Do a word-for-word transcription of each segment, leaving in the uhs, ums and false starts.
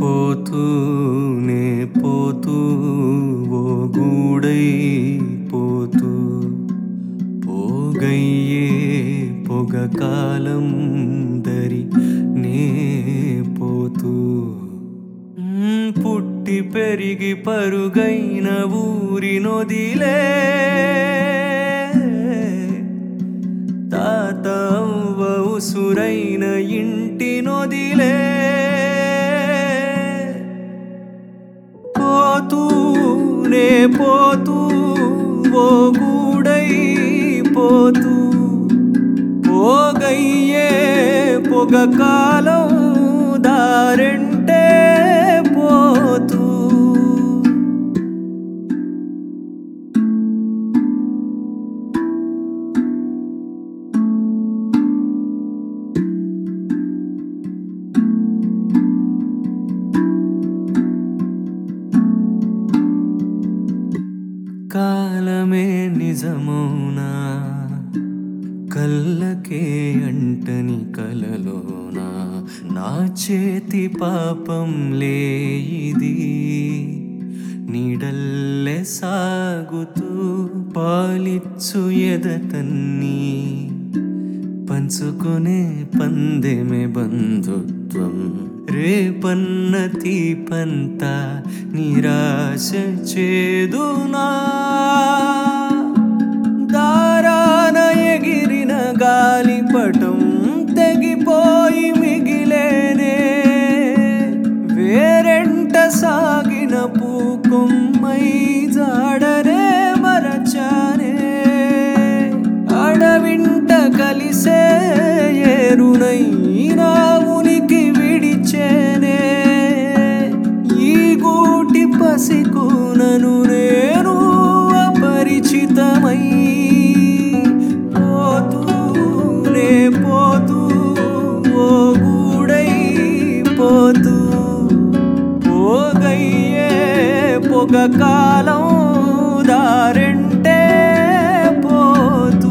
పోతూనే పోతూ ఓ గూడై పోతూ పోగయ్యే పొగ కాలం దరి నే పోతూ పుట్టి పెరిగి పరుగైన ఊరినొదిలే తాత అవ్వ ఉసురైన ఇంటినొదిలే పోతూనే పోతూ ఓ గూడై పోతూ పోగయ్యే పొగ కాలం దారెంటే పోతూ కాలమే నిజమౌనా కళ్ళకే అంటని కలలోనా నా చేతి పాపం లేయిది నీడల్లె సాగుతూ పాలిచ్చు ఎదతన్ని పంచుకునే పందెమే బంధుత్వం రేపన్న తీపంత నిరాశ చేదునా దారాన ఎగిరిన గాలిపటం తెగిపోయి మిగిలేనే వేరెంట సాగిన పూకొమ్మై జాడనే మరచానే అడవింట కలిసే ఏరునై నా ఉనికి విడిచేనే ఈ గూటి పసికూనను నేను అపరిచితమై పోతూనే పోతూ ఓ గూడై పోతూ పోగయ్యే పొగ కాలం దారెంటే పోతూ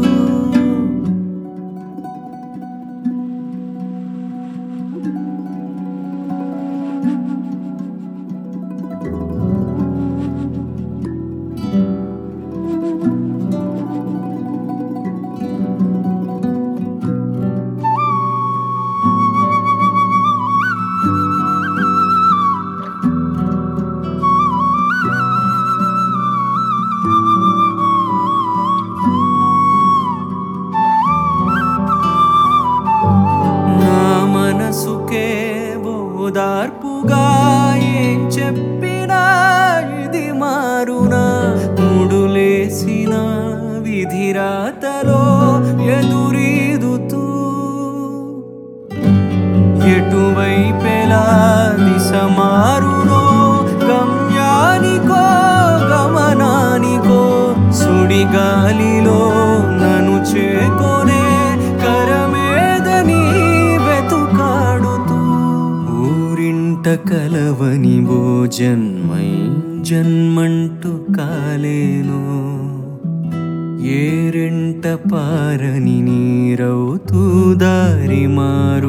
మనసుకే ఓదార్పుగా ఏం చెప్పినా ఇది మారునా ముడులేసిన విధిరాతలో ఎదురీదుతూ ఎటువైపెలా దిశ మారునో గమ్యానికో గమనానికో సుడిగాలిలో నన్ను చేకొనే కరమేదని కలవని ఓ జన్మై జన్మంటూ కాలేను ఏరెంట పారని నీరవుతూ దారి మారు